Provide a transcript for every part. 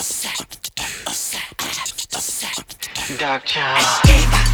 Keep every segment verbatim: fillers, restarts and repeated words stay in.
Doctor.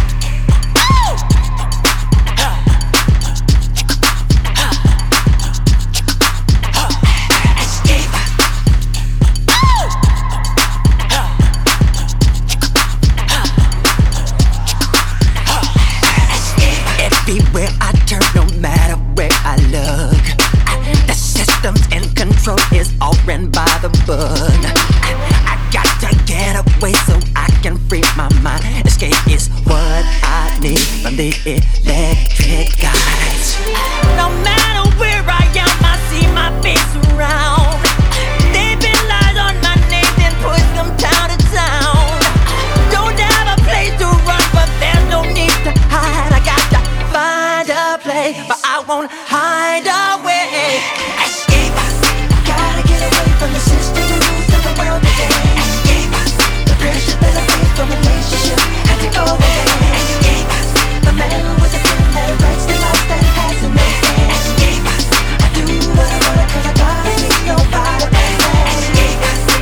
Everywhere I turn, no matter where I look, the system's in control, is all ran by the book. I got to get away so I can free my mind. Escape is what I need from the electric guides. No matter where I am, I see my face around. They've been lies on my name, then push them town to town. Don't have a place to run, but there's no need to hide. I got to find a place, but I won't hide away. Escape, gotta get away from the system, the rules of the world today. Escape, the pressure that I face from relationship had to go away. Escape, the man with the pen that writes the life that has no name. Escape, I do what I wanna 'cause I gotta see nobody else. Escape.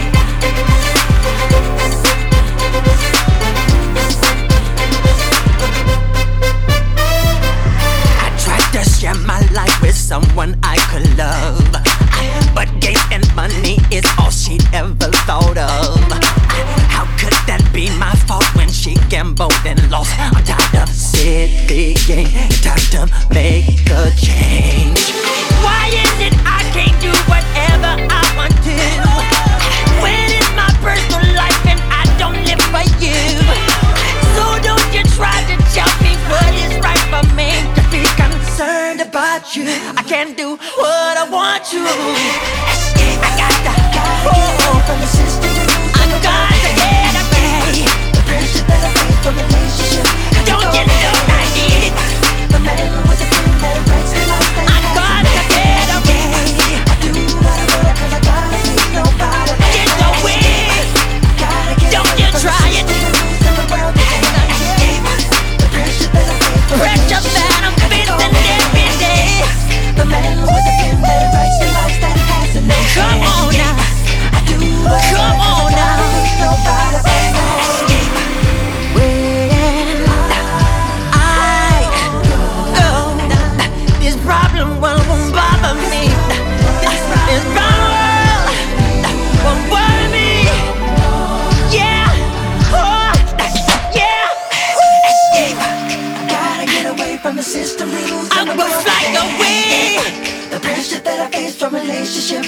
To share my life with someone I could love, but gain and money is all she ever thought of. How could that be my fault when she gambled and lost? I'm tired of city game, time to make a change. Why is it I can't do whatever I want to? When it's my personal life and I don't live for you? So don't you try to tell me what is right for me. To be concerned about you, I can't do what I want to. Escape, I got to go from the system. I got to get away. The pressure that I face from relationship. Don't you know I need it? The man with the pen that writes the life that I got to get away. I do what I want 'cause I gotta see nobody. Get away. Don't you try it. Pressure that I'm facing every day. The man with the pen that writes the life that has a name. Come on now, I do what come on now. Nobody but me. Well, I oh, this problem won't bother me. This problem won't worry me. Yeah, oh, yeah. Escape. Gotta get away from the system rules. I will fly away. The pressure that I face from relationship